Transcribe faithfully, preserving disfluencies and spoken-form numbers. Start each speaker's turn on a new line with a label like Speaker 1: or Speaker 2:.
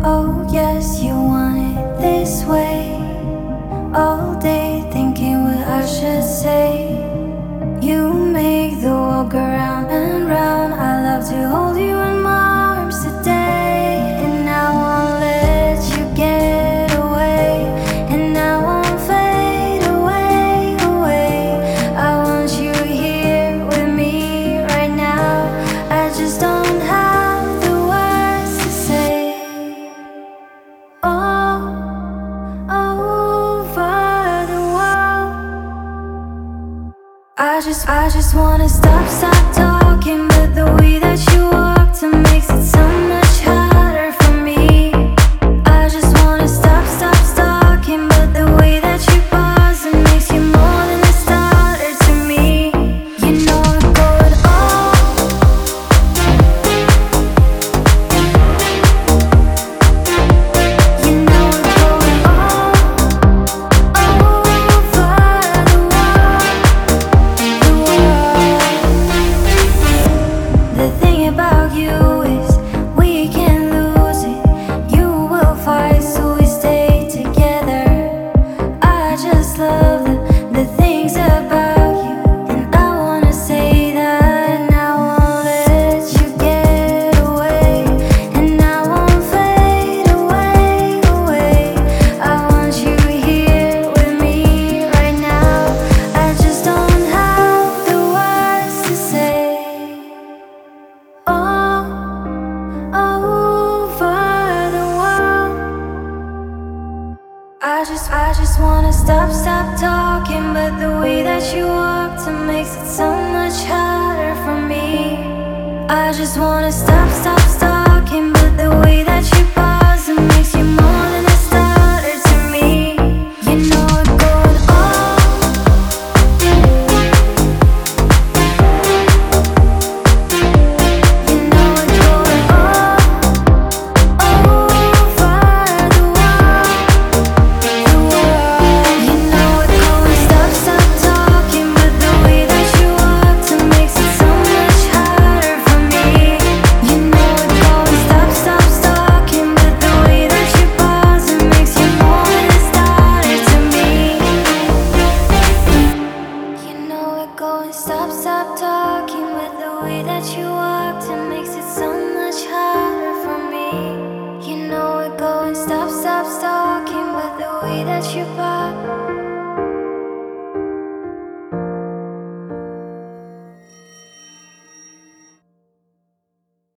Speaker 1: Oh yes, you want it this way. All day thinking what I should say. You make the world go round and round. I love to hold you in my arms today. And I won't let you get away. And I won't fade away, away. I want you here with me right now. I just don't have the words to say. All over the world. I just, I just wanna stop, stop talking. But the way that you walk to makes it so much harder for me. I just wanna stop, stop stalking. But the way that you pause, it makes you more than a starter to me. You know I'm going all. You know I'm going all over the world, the world. The thing about you is we can't lose it. You will fight, so we stay together. I just love the, the things about you, and I wanna say that. And I won't let you get away, and I won't fade away, away. I want you here with me right now. I just don't have the words to say. All over the world. I just, I just wanna stop, stop talking. But the way that you walk to makes it so much harder for me. I just wanna stop, stop